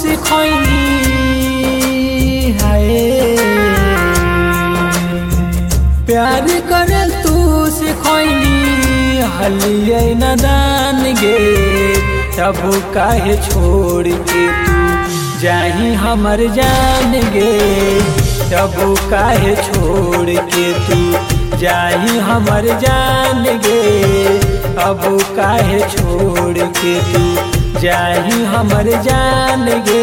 सिखैनी हाय प्यार करे तू सिखैनी हलिए नदान गे तब काहे छोड़ के तू जाही हमर जान गे तब काहे छोड़ के तू जाही हमर जान गे अब काहे छोड़ के तू जाही हमर जान गे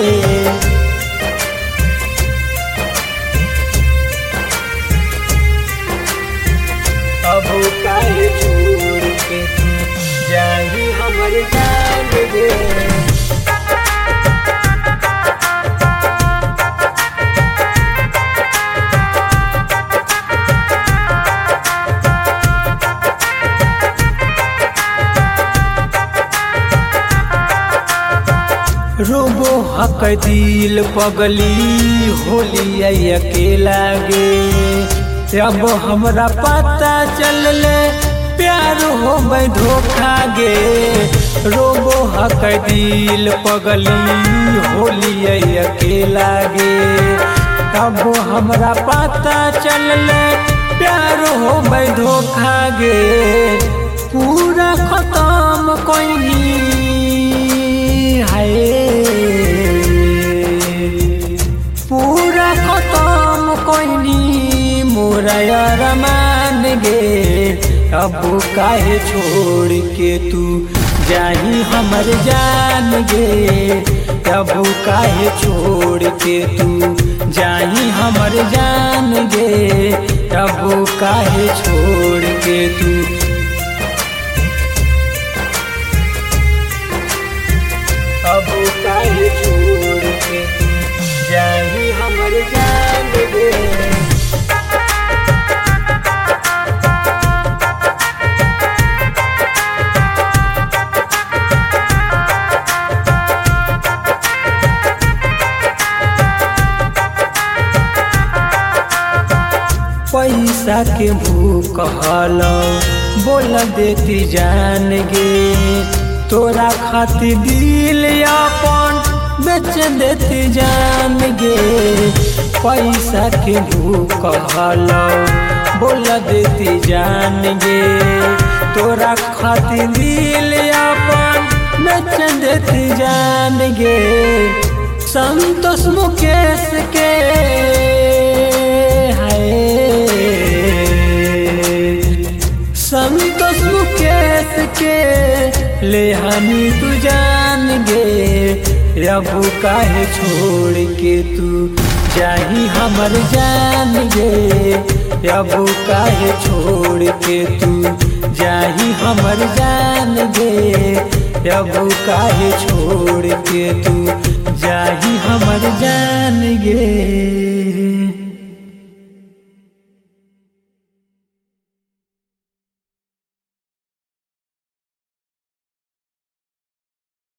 अब काहे छोड़ के तू जाही हमर जान गे रोबो हक दिल पगली होली अकेला गे अब हमरा पता चलले प्यार हो धोखा गे रोबो हक दिल पगली होली अकेला गे अब हमरा पता चलले प्यार हो धोखा गे पूरा खत्म कोई हाय पूरा खत्म कोइनी मोरा अरमान गे अब काहे छोड़ के तू जाही हमर जान गे अब काहे छोड़ के तू जाही हमर जान गे अब काहे छोड़ के तू अब काहे छोड़ के तू जाही हमर जान गे पैसा के भूख हलो बोल देती जान गे तोरा खातिर दिल अपन बेच देती जान गे पैसा के भूख हलो बोल देती जान गे तोरा खातिर दिल अपन बेच देती जान गे संतोष मुकेश के संतोष मुकेश के लेहानी तू जान गे अब काहे छोड़ के तू जाही हमर जान गे अब काहे छोड़ के तू जाही हमर जान गे अब काहे छोड़ के तू जाही हमर जान गे।